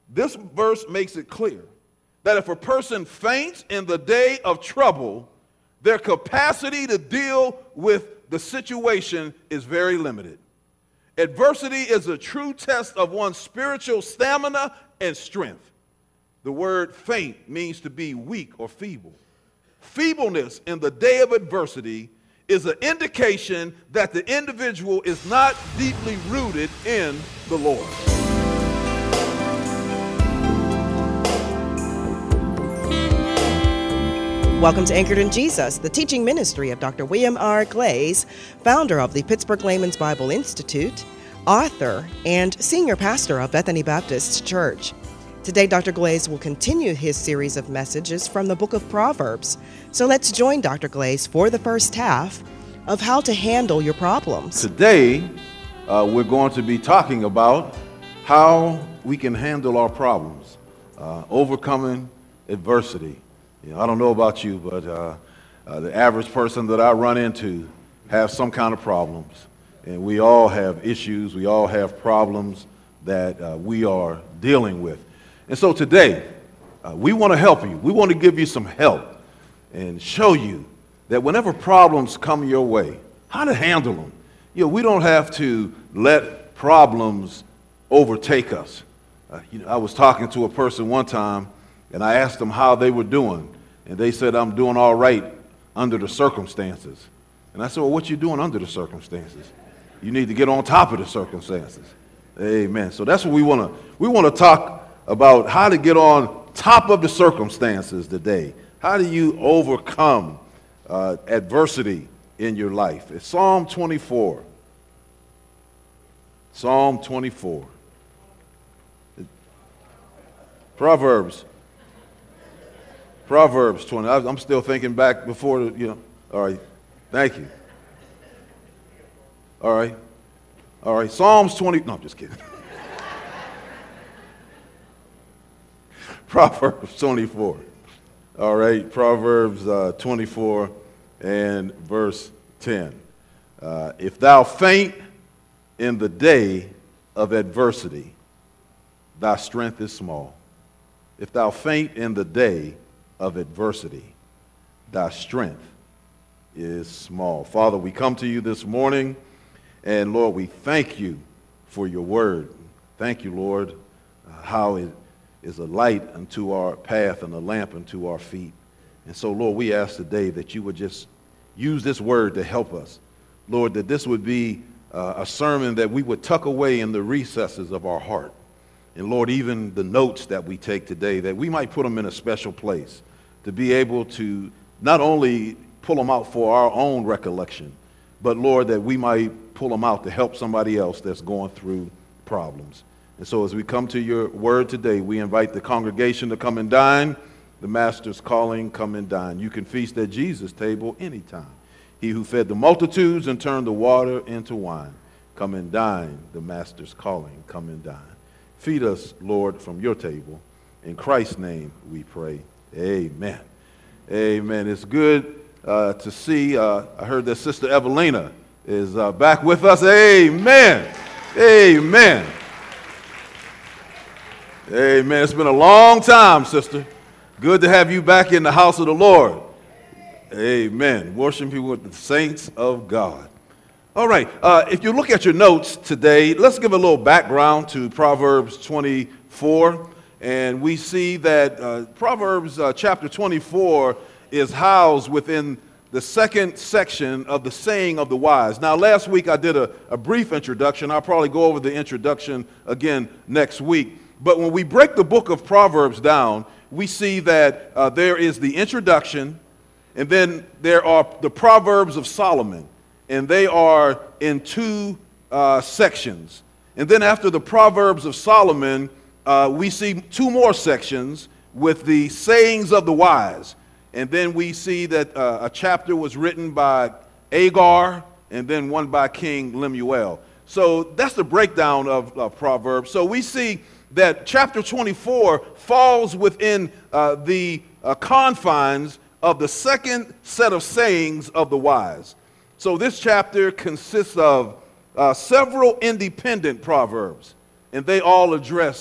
This verse makes it clear that if a person faints in the day of trouble, their capacity to deal with the situation is very limited. Adversity is a true test of one's spiritual stamina and strength. The word faint means to be weak or feeble. Feebleness in the day of adversity is an indication that the individual is not deeply rooted in the Lord. Welcome to Anchored in Jesus, the teaching ministry of Dr. William R. Glaze, founder of the Pittsburgh Layman's Bible Institute, author, and senior pastor of Bethany Baptist Church. Today, Dr. Glaze will continue his series of messages from the book of Proverbs. So let's join Dr. Glaze for the first half of how to handle your problems. Today, we're going to be talking about how we can handle our problems, overcoming adversity. I don't know about you, but the average person that I run into has some kind of problems. And we all have issues. We all have problems that we are dealing with. And so today, we want to help you. We want to give you some help and show you that whenever problems come your way, how to handle them. We don't have to let problems overtake us. I was talking to a person one time, and I asked them how they were doing. And they said, I'm doing all right under the circumstances. And I said, well, what you doing under the circumstances? You need to get on top of the circumstances. Amen. So that's what we want to talk about, how to get on top of the circumstances today. How do you overcome adversity in your life? It's Psalm 24. Psalm 24. Proverbs 20. I'm still thinking back before, All right. Thank you. All right. Psalms 20. No, I'm just kidding. Proverbs 24. All right. Proverbs 24 and verse 10. If thou faint in the day of adversity, thy strength is small. If thou faint in the day of adversity, thy strength is small. Father, we come to you this morning, and Lord, we thank you for your word. Thank you, Lord, how it is a light unto our path and a lamp unto our feet. And so, Lord, we ask today that you would just use this word to help us. Lord, that this would be a sermon that we would tuck away in the recesses of our heart. And Lord, even the notes that we take today, that we might put them in a special place to be able to not only pull them out for our own recollection, but Lord, that we might pull them out to help somebody else that's going through problems. And so as we come to your word today, we invite the congregation to come and dine. The master's calling, come and dine. You can feast at Jesus' table anytime. He who fed the multitudes and turned the water into wine. Come and dine. The master's calling, come and dine. Feed us, Lord, from your table. In Christ's name we pray. Amen. Amen. It's good to see. I heard that Sister Evelina is back with us. Amen. Amen. Amen. It's been a long time, sister. Good to have you back in the house of the Lord. Amen. Worshiping with the saints of God. All right. If you look at your notes today, let's give a little background to Proverbs 24. And we see that Proverbs chapter 24 is housed within the second section of the saying of the wise. Now, last week I did a brief introduction. I'll probably go over the introduction again next week. But when we break the book of Proverbs down, we see that there is the introduction, and then there are the Proverbs of Solomon. And they are in two sections. And then after the Proverbs of Solomon, we see two more sections with the sayings of the wise. And then we see that a chapter was written by Agar and then one by King Lemuel. So that's the breakdown of Proverbs. So we see that chapter 24 falls within the confines of the second set of sayings of the wise. So this chapter consists of several independent proverbs, and they all address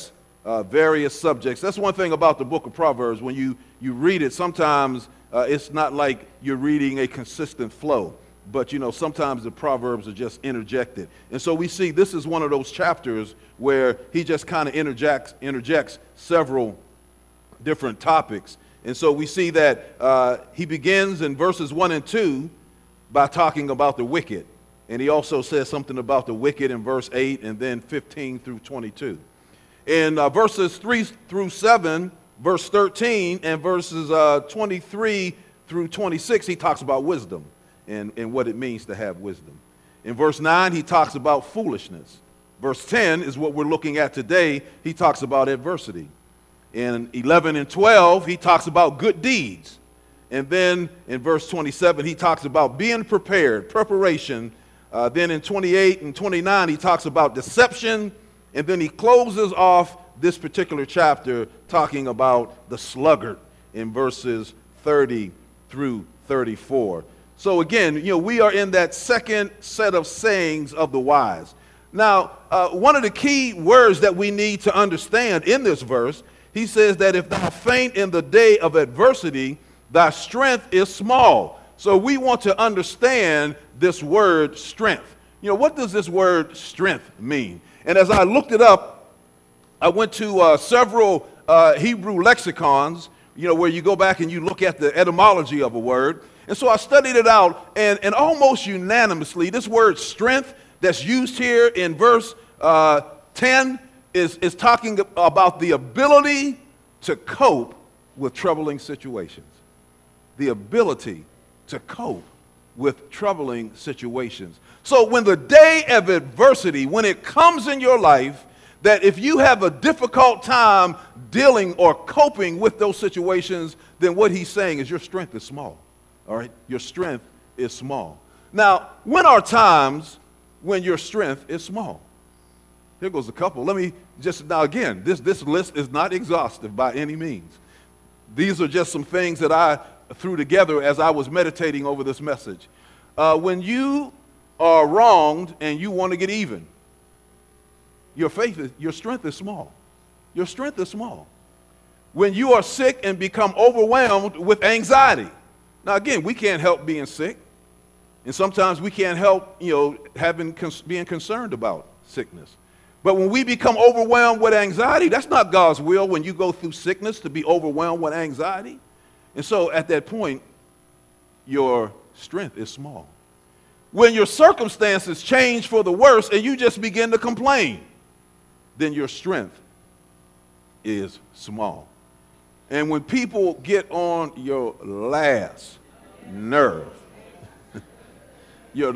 various subjects. That's one thing about the book of Proverbs. When you read it, sometimes it's not like you're reading a consistent flow. But, sometimes the Proverbs are just interjected. And so we see this is one of those chapters where he just kind of interjects several different topics. And so we see that he begins in verses 1 and 2 by talking about the wicked. And he also says something about the wicked in verse 8 and then 15 through 22. In verses 3 through 7, verse 13, and verses 23 through 26, he talks about wisdom and what it means to have wisdom. In verse 9, he talks about foolishness. Verse 10 is what we're looking at today. He talks about adversity. In 11 and 12, he talks about good deeds. And then in verse 27, he talks about being prepared, preparation. Then in 28 and 29, he talks about deception. And then he closes off this particular chapter talking about the sluggard in verses 30 through 34. So again, we are in that second set of sayings of the wise. Now, one of the key words that we need to understand in this verse, he says that if thou faint in the day of adversity, thy strength is small. So we want to understand this word strength. What does this word strength mean? And as I looked it up, I went to several Hebrew lexicons, where you go back and you look at the etymology of a word. And so I studied it out, and almost unanimously, this word strength that's used here in verse 10 is talking about the ability to cope with troubling situations. The ability to cope with troubling situations. So when the day of adversity, when it comes in your life, that if you have a difficult time dealing or coping with those situations, then what he's saying is your strength is small. All right? Your strength is small. Now, when are times when your strength is small? Here goes a couple. Let me just, now again, this list is not exhaustive by any means. These are just some things that I threw together as I was meditating over this message. When you are wronged and you want to get even, your strength is small. Your strength is small. When you are sick and become overwhelmed with anxiety. Now again, we can't help being sick. And sometimes we can't help, being concerned about sickness. But when we become overwhelmed with anxiety, that's not God's will when you go through sickness to be overwhelmed with anxiety. And so at that point, your strength is small. When your circumstances change for the worse and you just begin to complain, then your strength is small. And when people get on your last nerve, your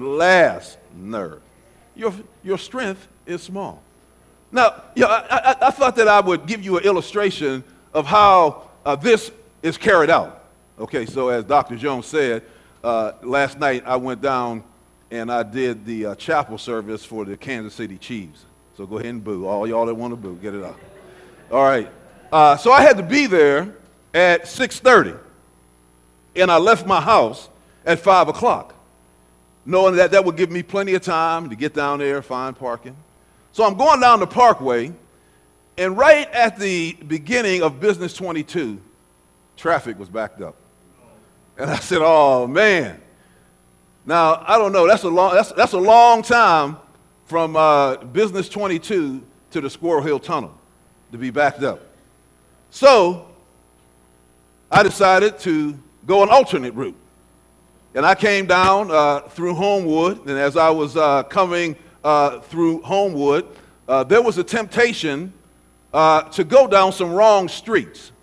strength is small. Now, I thought that I would give you an illustration of how this is carried out. Okay, so as Dr. Jones said, last night I went down and I did the chapel service for the Kansas City Chiefs. So go ahead and boo. All y'all that want to boo, get it out. All right. So I had to be there at 6:30, and I left my house at 5 o'clock, knowing that that would give me plenty of time to get down there, find parking. So I'm going down the Parkway, and right at the beginning of Business 22, traffic was backed up. And I said, oh, man. Now, I don't know. That's a long time from Business 22 to the Squirrel Hill Tunnel to be backed up. So I decided to go an alternate route. And I came down through Homewood, and as I was coming through Homewood, there was a temptation to go down some wrong streets.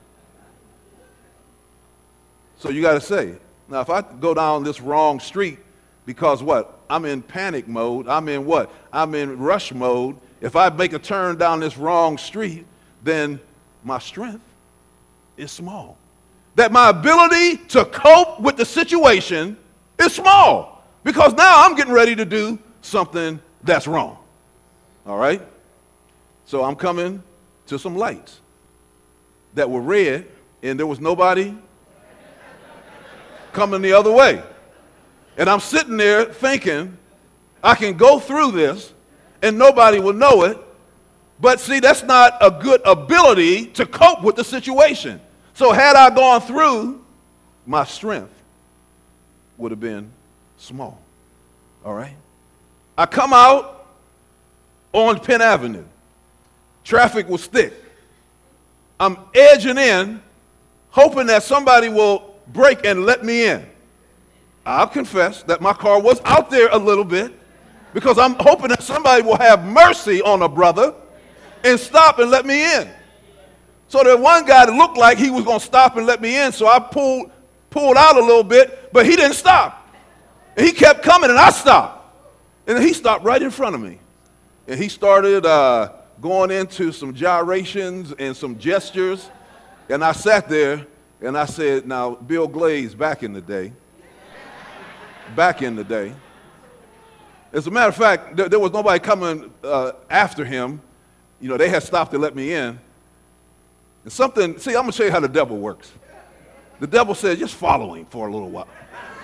So you got to say, now if I go down this wrong street because what? I'm in panic mode. I'm in what? I'm in rush mode. If I make a turn down this wrong street, then my strength is small. That my ability to cope with the situation is small because now I'm getting ready to do something that's wrong. All right? So I'm coming to some lights that were red, and there was nobody coming the other way. And I'm sitting there thinking, I can go through this, and nobody will know it, But see, that's not a good ability to cope with the situation. So had I gone through, my strength would have been small. All right? I come out on Penn Avenue. Traffic was thick. I'm edging in, hoping that somebody will brake and let me in. I'll confess that my car was out there a little bit because I'm hoping that somebody will have mercy on a brother and stop and let me in. So there was one guy that looked like he was going to stop and let me in, so I pulled out a little bit, but he didn't stop. And he kept coming, and I stopped. And then he stopped right in front of me. And he started going into some gyrations and some gestures. And I sat there, and I said, now, Bill Glaze, back in the day, as a matter of fact, there was nobody coming after him. You know, they had stopped to let me in. And something, see, I'm going to show you how the devil works. The devil said, just follow him for a little while.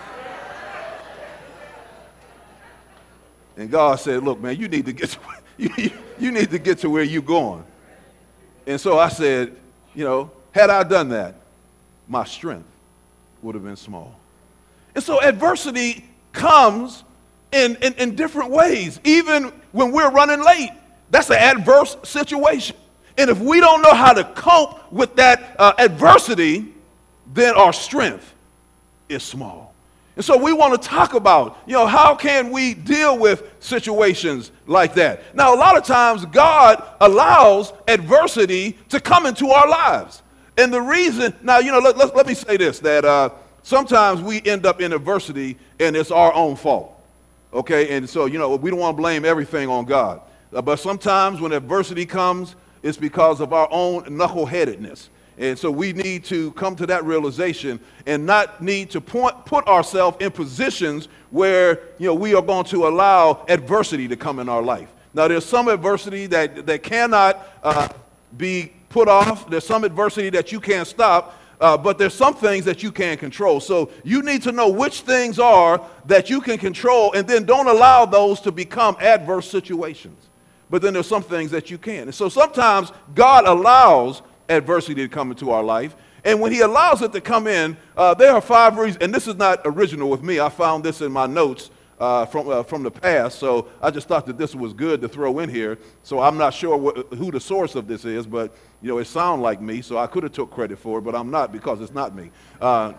And God said, look, man, you need to get to, you need to get to where you're going. And so I said, you know, had I done that, my strength would have been small. And so adversity comes in different ways. Even when we're running late, that's an adverse situation. And if we don't know how to cope with that adversity, then our strength is small. And so we want to talk about, you know, how can we deal with situations like that? Now, a lot of times God allows adversity to come into our lives. And the reason, now, you know, let me say this, that sometimes we end up in adversity and it's our own fault. Okay, and so, you know, we don't want to blame everything on God. But sometimes when adversity comes, it's because of our own knuckleheadedness. And so we need to come to that realization and not need to put ourselves in positions where, you know, we are going to allow adversity to come in our life. Now, there's some adversity that cannot be put off. There's some adversity that you can't stop. But there's some things that you can control. So you need to know which things are that you can control, and then don't allow those to become adverse situations. But then there's some things that you can. And so sometimes God allows adversity to come into our life. And when he allows it to come in, there are 5 reasons. And this is not original with me. I found this in my notes from the past. So I just thought that this was good to throw in here. So I'm not sure who the source of this is, but you know, it sounds like me, so I could have took credit for it, but I'm not because it's not me. God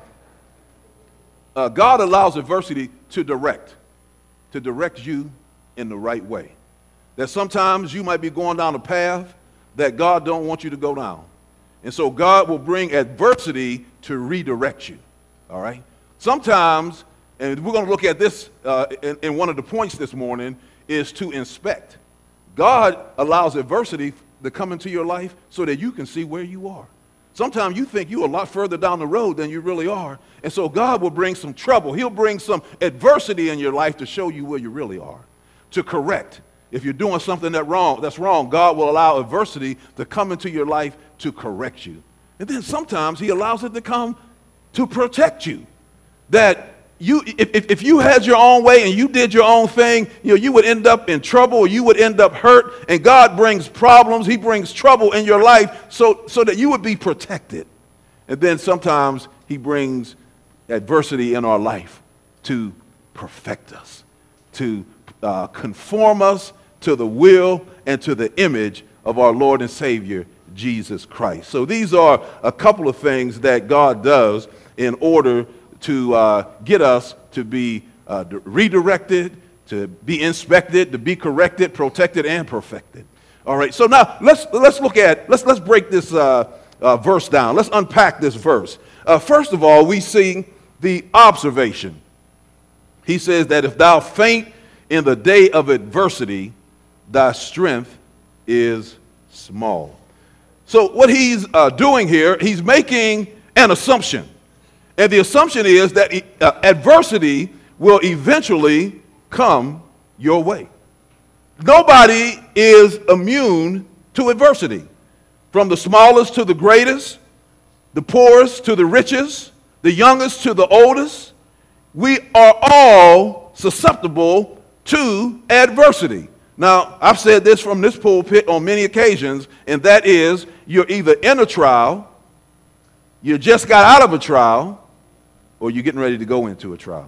allows adversity to direct you in the right way. That sometimes you might be going down a path that God don't want you to go down. And so God will bring adversity to redirect you, all right? Sometimes, and we're going to look at this in one of the points this morning, is to inspect. God allows adversity to come into your life so that you can see where you are. Sometimes you think you're a lot further down the road than you really are. And so God will bring some trouble. He'll bring some adversity in your life to show you where you really are, to correct. If you're doing something that's wrong, God will allow adversity to come into your life to correct you. And then sometimes he allows it to come to protect you. That if you had your own way and you did your own thing, you know, you would end up in trouble, or you would end up hurt. And God brings problems, he brings trouble in your life so that you would be protected. And then sometimes he brings adversity in our life to perfect us, to conform us to the will and to the image of our Lord and Savior, Jesus Christ. So these are a couple of things that God does in order to get us to be redirected, to be inspected, to be corrected, protected, and perfected. All right, so now let's break this verse down. Let's unpack this verse. First of all, we see the observation. He says that if thou faint in the day of adversity, thy strength is small. So what he's doing here, he's making an assumption. And the assumption is that adversity will eventually come your way. Nobody is immune to adversity. From the smallest to the greatest, the poorest to the richest, the youngest to the oldest, we are all susceptible to adversity. Now, I've said this from this pulpit on many occasions, and that is you're either in a trial, you just got out of a trial, or you're getting ready to go into a trial.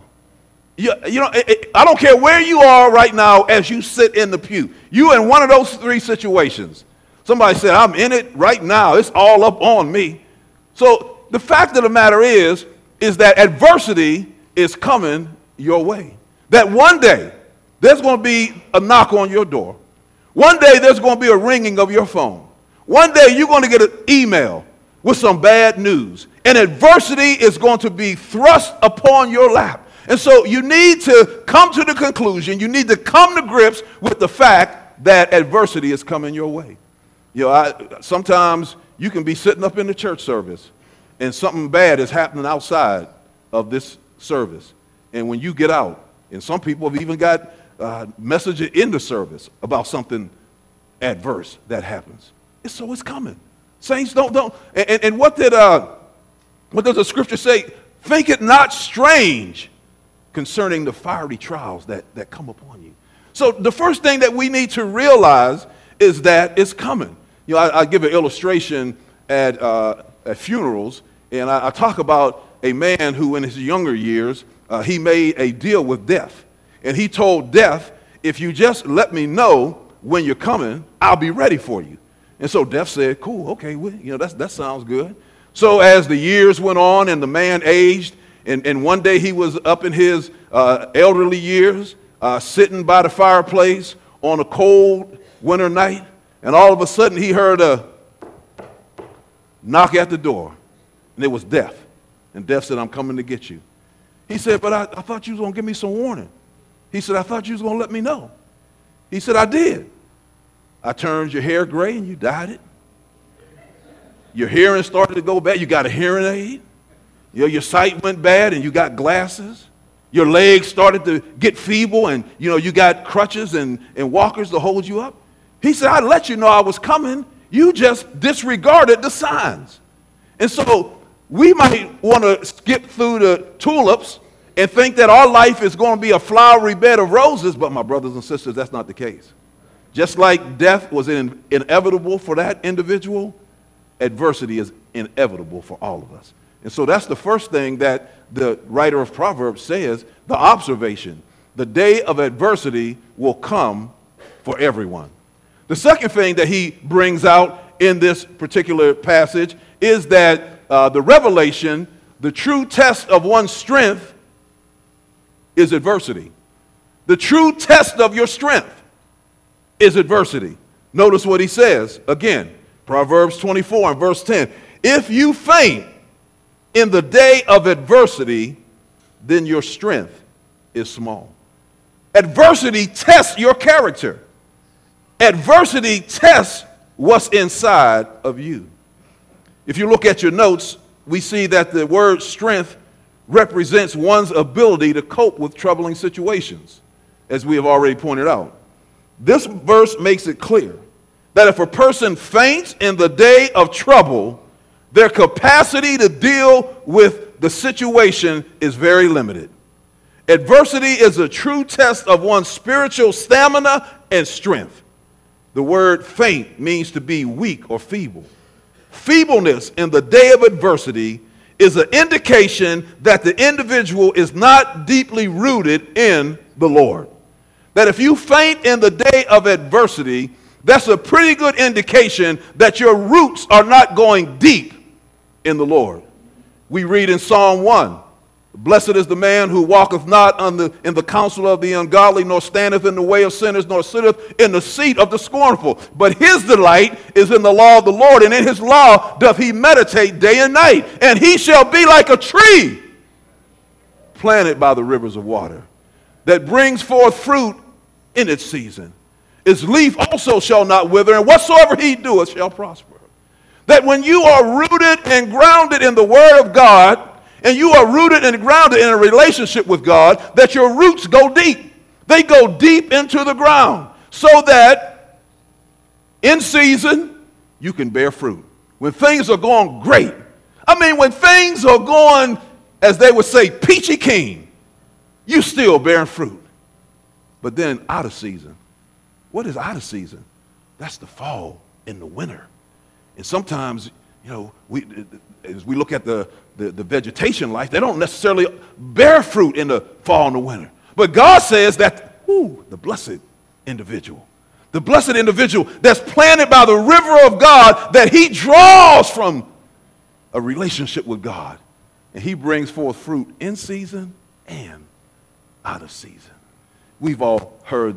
I don't care where you are right now as you sit in the pew. You in one of those three situations. Somebody said, I'm in it right now. It's all up on me. So the fact of the matter is that adversity is coming your way. That one day, there's going to be a knock on your door. One day, there's going to be a ringing of your phone. One day, you're going to get an email with some bad news. And adversity is going to be thrust upon your lap. And so you need to come to the conclusion, you need to come to grips with the fact that adversity is coming your way. Sometimes you can be sitting up in the church service and something bad is happening outside of this service. And when you get out, and some people have even got messages in the service about something adverse that happens. So it's coming. Saints, don't. And what does the scripture say? Think it not strange concerning the fiery trials that come upon you. So the first thing that we need to realize is that it's coming. I give an illustration at funerals, and I talk about a man who in his younger years, he made a deal with death. And he told death, if you just let me know when you're coming, I'll be ready for you. And so death said, cool, okay, that sounds good. So as the years went on and the man aged, and one day he was up in his elderly years, sitting by the fireplace on a cold winter night, and all of a sudden he heard a knock at the door, and it was death. And death said, I'm coming to get you. He said, but I thought you was going to give me some warning. He said, I thought you was going to let me know. He said, I did. I turned your hair gray and you dyed it. Your hearing started to go bad. You got a hearing aid. Your sight went bad and you got glasses. Your legs started to get feeble and you got crutches and walkers to hold you up. He said, I let you know I was coming. You just disregarded the signs. And so we might want to skip through the tulips and think that our life is going to be a flowery bed of roses, but my brothers and sisters, that's not the case. Just like death was inevitable for that individual, adversity is inevitable for all of us. And so that's the first thing that the writer of Proverbs says, the observation. The day of adversity will come for everyone. The second thing that he brings out in this particular passage is that the revelation, the true test of one's strength is adversity. The true test of your strength is adversity. Notice what he says again, Proverbs 24 and verse 10. If you faint in the day of adversity, then your strength is small. Adversity tests your character. Adversity tests what's inside of you. If you look at your notes, we see that the word strength represents one's ability to cope with troubling situations, as we have already pointed out. This verse makes it clear that if a person faints in the day of trouble, their capacity to deal with the situation is very limited. Adversity is a true test of one's spiritual stamina and strength. The word faint means to be weak or feeble. Feebleness in the day of adversity is an indication that the individual is not deeply rooted in the Lord. That if you faint in the day of adversity, that's a pretty good indication that your roots are not going deep in the Lord. We read in Psalm 1, blessed is the man who walketh not in the counsel of the ungodly, nor standeth in the way of sinners, nor sitteth in the seat of the scornful. But his delight is in the law of the Lord, and in his law doth he meditate day and night. And he shall be like a tree planted by the rivers of water, that brings forth fruit in its season. Its leaf also shall not wither, and whatsoever he doeth shall prosper. That when you are rooted and grounded in the word of God, and you are rooted and grounded in a relationship with God, that your roots go deep. They go deep into the ground so that in season you can bear fruit. When things are going great, when things are going, as they would say, peachy keen, you still bearing fruit. But then out of season, What is out of season? That's the fall and the winter. And sometimes, as we look at the vegetation life, they don't necessarily bear fruit in the fall and the winter. But God says that, the blessed individual that's planted by the river of God, that he draws from a relationship with God. And he brings forth fruit in season and out of season. We've all heard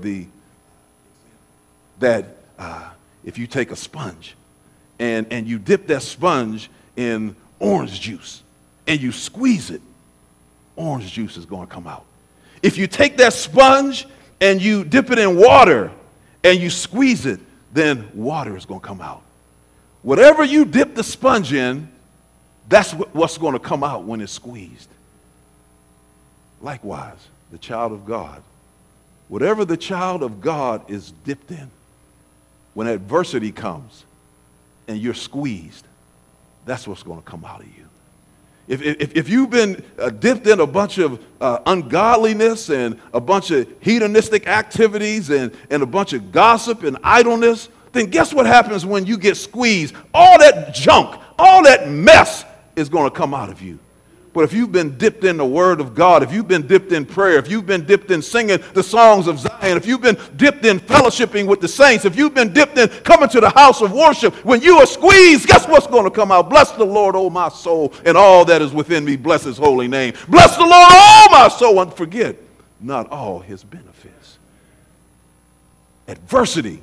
that if you take a sponge and you dip that sponge in orange juice and you squeeze it, orange juice is going to come out. If you take that sponge and you dip it in water and you squeeze it, then water is going to come out. Whatever you dip the sponge in, that's what's going to come out when it's squeezed. Likewise, the child of God, whatever the child of God is dipped in, when adversity comes and you're squeezed, that's what's going to come out of you. If you've been dipped in a bunch of ungodliness and a bunch of hedonistic activities and a bunch of gossip and idleness, then guess what happens when you get squeezed? All that junk, all that mess is going to come out of you. But if you've been dipped in the Word of God, if you've been dipped in prayer, if you've been dipped in singing the songs of Zion, if you've been dipped in fellowshipping with the saints, if you've been dipped in coming to the house of worship, when you are squeezed, guess what's going to come out? Bless the Lord, O my soul, and all that is within me. Bless his holy name. Bless the Lord, O my soul, and forget not all his benefits. Adversity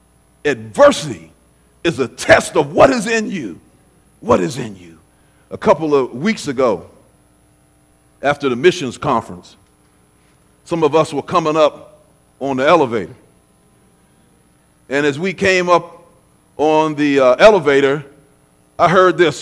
is a test of what is in you. What is in you? A couple of weeks ago, after the missions conference, some of us were coming up on the elevator. And as we came up on the elevator, I heard this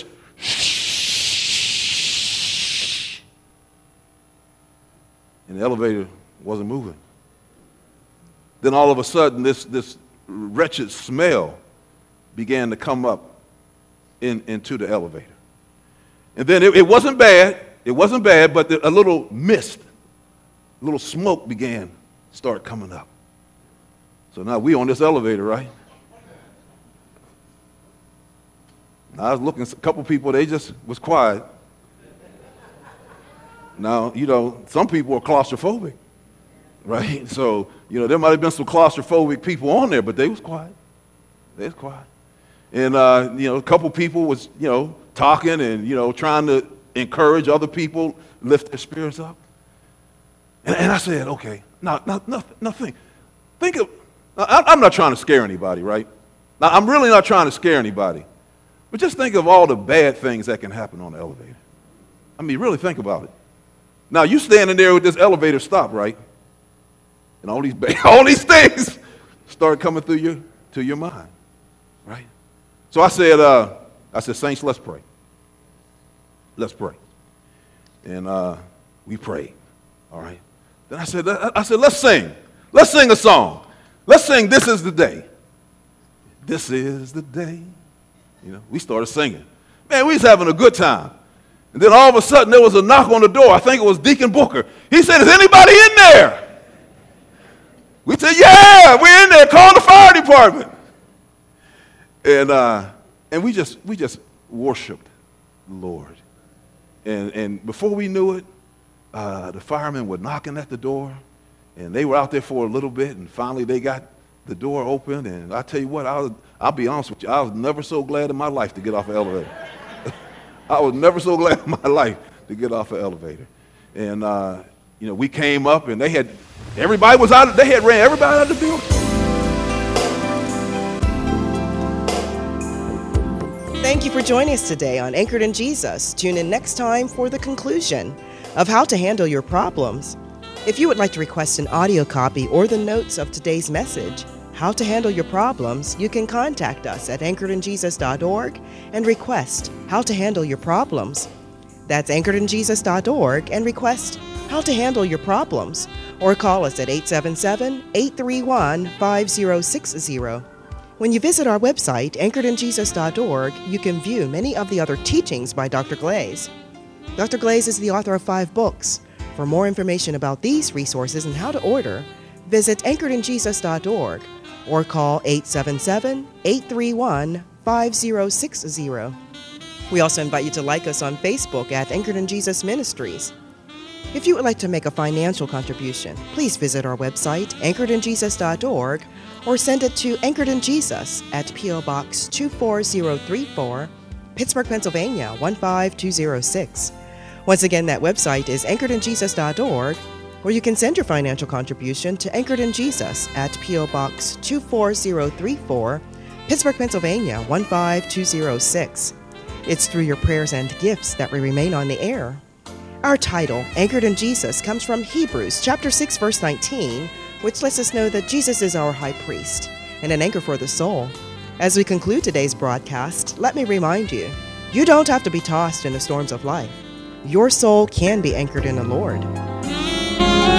shh. And the elevator wasn't moving. Then all of a sudden, this wretched smell began to come up into the elevator. And then it wasn't bad. It wasn't bad, but a little mist, a little smoke began to start coming up. So now we on this elevator, right? Now I was looking at a couple people, they just was quiet. Now, some people are claustrophobic, right? So, there might have been some claustrophobic people on there, but they was quiet. They was quiet. And, a couple people was, talking and, trying to encourage other people, lift their spirits up. And I said, okay, nothing. I'm not trying to scare anybody, right? Now, I'm really not trying to scare anybody. But just think of all the bad things that can happen on the elevator. I mean, really think about it. Now, you standing there with this elevator stop, right? And all these things start coming through your mind, right? So I said, saints, let's pray. Let's pray. And we prayed, all right? Then I said, let's sing. Let's sing a song. Let's sing This Is the Day. This is the day. We started singing. Man, we was having a good time. And then all of a sudden there was a knock on the door. I think it was Deacon Booker. He said, is anybody in there? We said, yeah, we're in there. Call the fire department. And we just worshiped the Lord. And before we knew it, the firemen were knocking at the door, and they were out there for a little bit, and finally they got the door open. And I tell you what, I'll be honest with you, I was never so glad in my life to get off the elevator. I was never so glad in my life to get off the elevator. And we came up, and everybody was out. They had ran everybody out of the building. Thank you for joining us today on Anchored in Jesus. Tune in next time for the conclusion of how to handle your problems. If you would like to request an audio copy or the notes of today's message, How to Handle Your Problems, you can contact us at anchoredinjesus.org and request How to Handle Your Problems. That's anchoredinjesus.org and request How to Handle Your Problems, or call us at 877-831-5060. When you visit our website, anchoredinjesus.org, you can view many of the other teachings by Dr. Glaze. Dr. Glaze is the author of 5 books. For more information about these resources and how to order, visit anchoredinjesus.org or call 877-831-5060. We also invite you to like us on Facebook at Anchored in Jesus Ministries. If you would like to make a financial contribution, please visit our website, anchoredinjesus.org, or send it to Anchored in Jesus at P.O. Box 24034, Pittsburgh, Pennsylvania 15206. Once again, that website is anchoredinjesus.org, or you can send your financial contribution to Anchored in Jesus at P.O. Box 24034, Pittsburgh, Pennsylvania 15206. It's through your prayers and gifts that we remain on the air. Our title, Anchored in Jesus, comes from Hebrews chapter 6, verse 19, which lets us know that Jesus is our high priest and an anchor for the soul. As we conclude today's broadcast, let me remind you, you don't have to be tossed in the storms of life. Your soul can be anchored in the Lord.